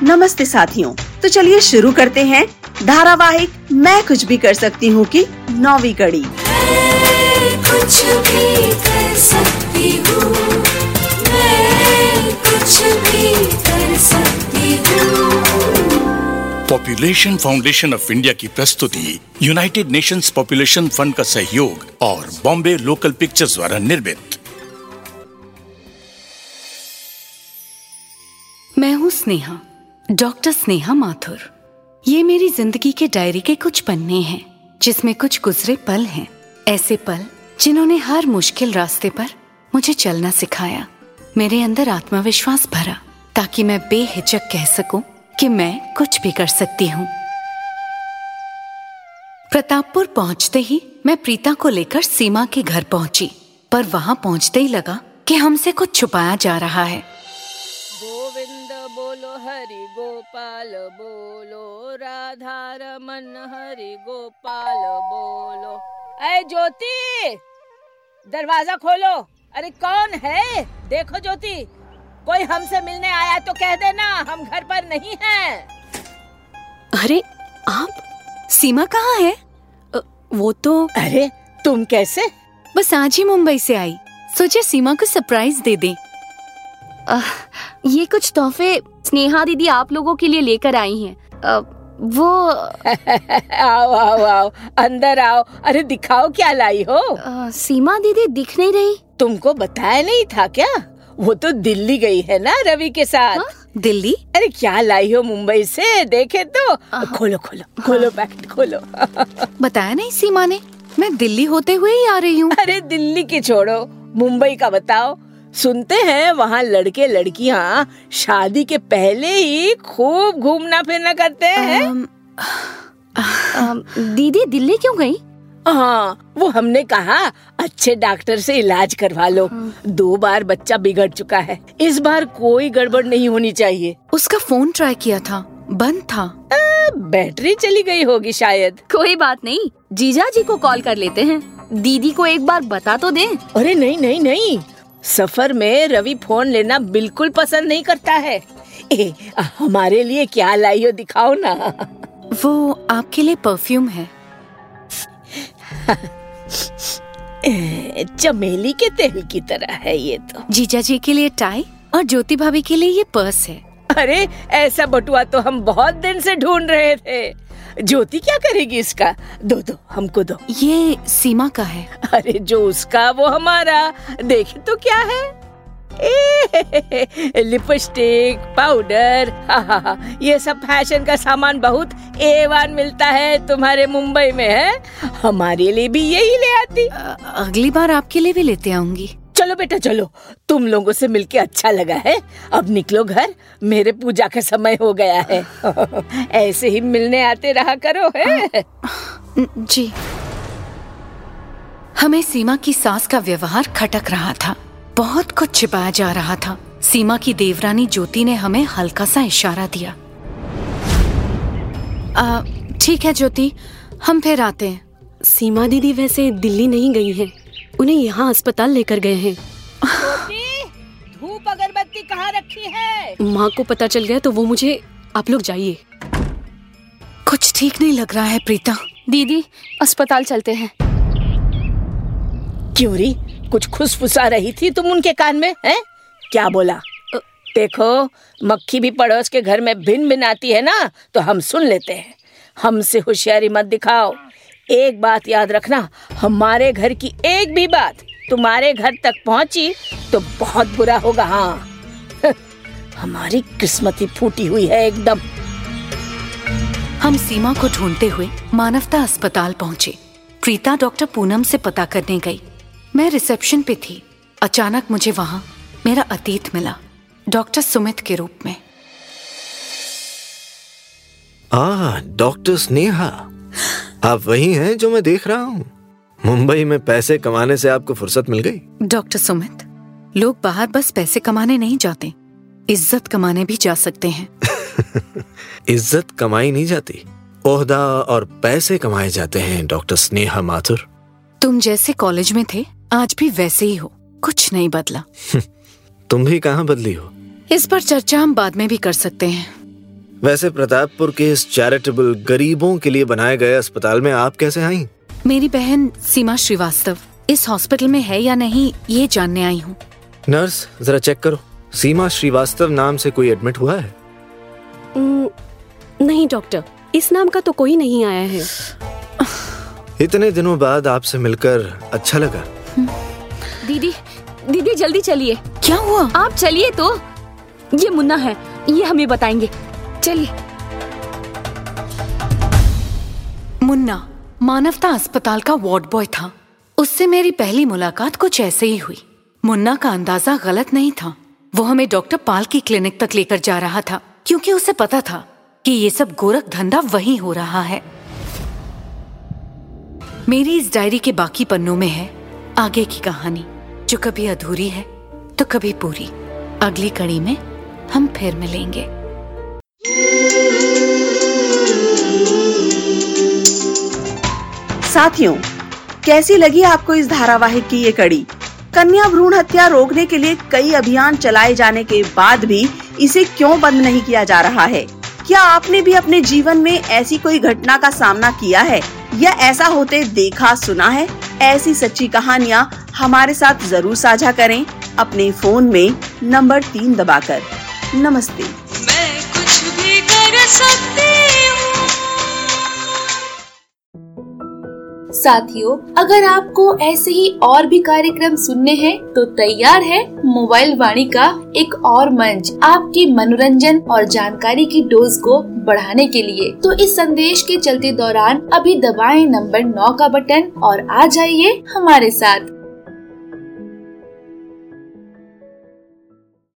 नमस्ते साथियों, तो चलिए शुरू करते हैं धारावाहिक मैं कुछ भी कर सकती हूँ की 9वीं कड़ी। कुछ भी कर सकती हूँ, मैं कुछ भी कर सकती हूँ। पॉपुलेशन फाउंडेशन ऑफ इंडिया की प्रस्तुति, यूनाइटेड नेशंस पॉपुलेशन फंड का सहयोग और बॉम्बे लोकल पिक्चर्स द्वारा निर्मित। मैं हूँ स्नेहा, डॉक्टर स्नेहा माथुर। ये मेरी जिंदगी के डायरी के कुछ पन्ने हैं, जिसमें कुछ गुजरे पल हैं। ऐसे पल जिन्होंने हर मुश्किल रास्ते पर मुझे चलना सिखाया, मेरे अंदर आत्मविश्वास भरा, ताकि मैं बेहिचक कह सकूं कि मैं कुछ भी कर सकती हूँ। प्रतापपुर पहुंचते ही मैं प्रीता को लेकर सीमा के घर पहुंची, पर वहां पहुंचते ही लगा कि हमसे कुछ छुपाया जा रहा है। गोविंद बोलो हरि गोपाल बोलो, राधा रमन हरि गोपाल बोलो। अरे ज्योति, दरवाजा खोलो। अरे कौन है? देखो ज्योति, कोई हमसे मिलने आया तो कह देना, हम घर पर नहीं हैं। अरे आप? सीमा कहाँ है? वो तो... अरे तुम कैसे? बस आज ही मुंबई से आई, सोचे सीमा को सरप्राइज दे दें। ये कुछ तोहफे स्नेहा दीदी आप लोगों के लिए लेकर आई हैं। वो आओ आओ आओ, अंदर आओ। अरे दिखाओ क्या लाई हो। सीमा दीदी दिख नहीं रही। तुमको बताया नहीं था क्या? वो तो दिल्ली गई है ना रवि के साथ। दिल्ली? अरे क्या लाई हो मुंबई से, देखे तो। खोलो खोलो खोलो, पैकेट खोलो। बताया नहीं सीमा ने, मैं दिल्ली होते हुए ही आ रही हूँ। अरे दिल्ली की छोड़ो, मुंबई का बताओ। सुनते हैं वहाँ लड़के लड़कियाँ शादी के पहले ही खूब घूमना फिरना करते हैं। दीदी दिल्ली क्यों गई? हाँ, वो हमने कहा अच्छे डॉक्टर से इलाज करवा लो। 2 बार बच्चा बिगड़ चुका है, इस बार कोई गड़बड़ नहीं होनी चाहिए। उसका फोन ट्राई किया था, बंद था। बैटरी चली गई होगी शायद। कोई बात नहीं, जीजा जी को कॉल कर लेते हैं, दीदी को एक बार बता तो दें। अरे नहीं नहीं नहीं, सफर में रवि फोन लेना बिल्कुल पसंद नहीं करता है। हमारे लिए क्या लाई हो, दिखाओ ना। वो आपके लिए परफ्यूम है। चमेली के तेल की तरह है ये तो। जीजा जी के लिए टाई और ज्योति भाभी के लिए ये पर्स है। अरे ऐसा बटुआ तो हम बहुत दिन से ढूंढ रहे थे। ज्योति क्या करेगी इसका? दो दो, हमको दो। ये सीमा का है। अरे जो उसका वो हमारा। देखे तो क्या है, लिपस्टिक, पाउडर, ये सब फैशन का सामान बहुत A1 मिलता है तुम्हारे मुंबई में, है? हमारे लिए भी यही ले आती। अगली बार आपके लिए भी लेते आऊंगी। चलो बेटा चलो, तुम लोगों से मिलके अच्छा लगा है। अब निकलो घर, मेरे पूजा का समय हो गया है। ऐसे ही मिलने आते रहा करो, है? जी। हमें सीमा की सास का व्यवहार खटक रहा था, बहुत कुछ छिपाया जा रहा था। सीमा की देवरानी ज्योति ने हमें हल्का सा इशारा दिया। ठीक है ज्योति, हम फिर आते हैं। सीमा दीदी वैसे दिल्ली नहीं गई हैं, उन्हें यहाँ अस्पताल लेकर गए हैं। धूप अगरबत्ती कहाँ रखी है? माँ को पता चल गया तो वो मुझे... आप लोग जाइए। कुछ ठीक नहीं लग रहा है प्रीता। दीदी अस्पताल चलते हैं। क्यों री, कुछ खुसफुसा रही थी तुम उनके कान में, हैं? क्या बोला? देखो, मक्खी भी पड़ोस के घर में भिन भिन आती है ना, तो हम सुन लेते हैं। हमसे होशियारी मत दिखाओ। एक बात याद रखना, हमारे घर की एक भी बात तुम्हारे घर तक पहुंची तो बहुत बुरा होगा। हाँ, हमारी किस्मत ही फूटी हुई है एकदम। हम सीमा को ढूंढते हुए मानवता अस्पताल पहुंचे। प्रीता डॉक्टर पूनम से पता करने गई। मैं रिसेप्शन पे थी। अचानक मुझे वहां मेरा अतीत मिला, डॉक्टर सुमित के रूप में। डॉक्टर स्नेहा, आप वही हैं जो मैं देख रहा हूँ। मुंबई में पैसे कमाने से आपको फुर्सत मिल गई? डॉक्टर सुमित, लोग बाहर बस पैसे कमाने नहीं जाते, इज्जत कमाने भी जा सकते हैं। इज्जत कमाई नहीं जाती, ओहदा और पैसे कमाए जाते हैं डॉक्टर स्नेहा माथुर। तुम जैसे कॉलेज में थे आज भी वैसे ही हो, कुछ नहीं बदला। तुम भी कहाँ बदली हो? इस पर चर्चा हम बाद में भी कर सकते हैं। वैसे प्रतापपुर के इस चैरिटेबल गरीबों के लिए बनाए गए अस्पताल में आप कैसे आई? मेरी बहन सीमा श्रीवास्तव इस हॉस्पिटल में है या नहीं ये जानने आई हूँ। नर्स जरा चेक करो, सीमा श्रीवास्तव नाम से कोई एडमिट हुआ है? नहीं डॉक्टर, इस नाम का तो कोई नहीं आया है। इतने दिनों बाद आपसे मिलकर अच्छा लगा। दीदी जल्दी चलिए। क्या हुआ? आप चलिए तो। ये मुन्ना है, ये हमें बताएंगे। चलिए। मुन्ना मानवता अस्पताल का वार्ड बॉय था। उससे मेरी पहली मुलाकात कुछ ऐसे ही हुई। मुन्ना का अंदाजा गलत नहीं था। वो हमें डॉक्टर पाल की क्लिनिक तक लेकर जा रहा था क्योंकि उसे पता था कि ये सब गोरख धंधा वहीं हो रहा है। मेरी इस डायरी के बाकी पन्नों में है आगे की कहानी, जो कभी अधूरी है तो कभी पूरी। अगली कड़ी में हम फिर मिलेंगे। साथियों, कैसी लगी आपको इस धारावाहिक की ये कड़ी? कन्या भ्रूण हत्या रोकने के लिए कई अभियान चलाए जाने के बाद भी इसे क्यों बंद नहीं किया जा रहा है? क्या आपने भी अपने जीवन में ऐसी कोई घटना का सामना किया है या ऐसा होते देखा सुना है? ऐसी सच्ची कहानियाँ हमारे साथ जरूर साझा करें अपने फोन में नंबर 3 दबाकर। नमस्ते। मैं कुछ भी कर सकती हूँ। साथियों, अगर आपको ऐसे ही और भी कार्यक्रम सुनने हैं तो तैयार है मोबाइल वाणी का एक और मंच आपके मनोरंजन और जानकारी की डोज को बढ़ाने के लिए। तो इस संदेश के चलते दौरान अभी दबाएं नंबर 9 का बटन और आ जाइए हमारे साथ।